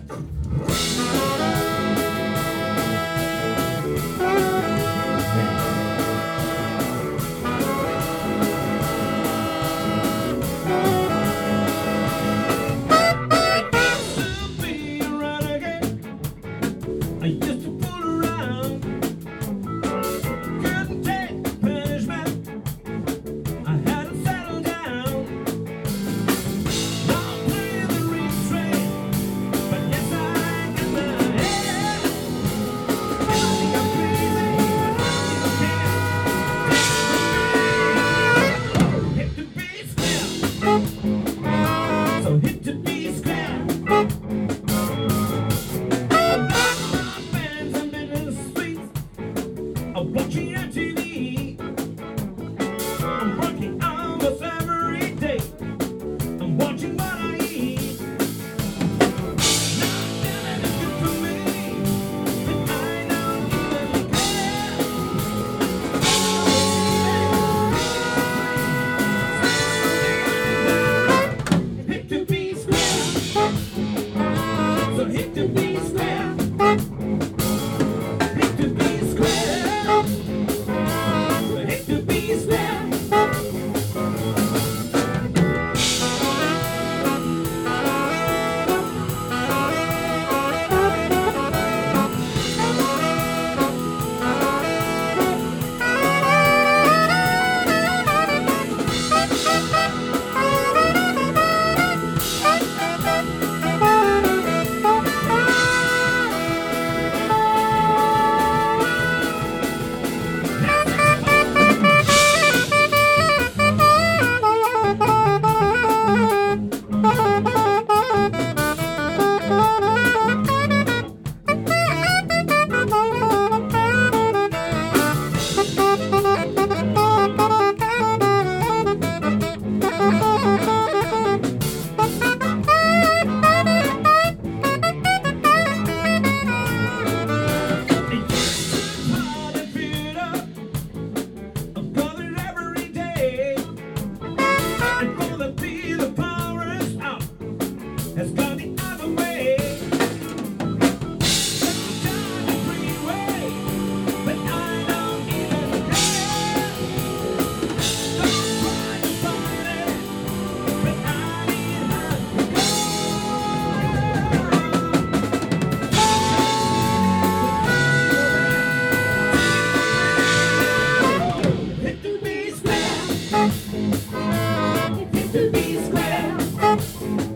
I used to fool around, couldn't take punishment. I had to settle down. Now I'm playing the refrain, but yes, I get my head. And I think I'm crazy, but I still care. Hit the beat square, so hit the beat square. I'm watching MTV. I'm working almost every day. I'm watching what I eat. Not feeling it's good for me, but I don't even care. Hit the beat square, so hit the beat square. Hit the beat square. Hit the beat square. Has gone the other way. Down the freeway, but I don't even care. Don't try to find it, but I need her to go. Hit the beat square. Hit the beat square.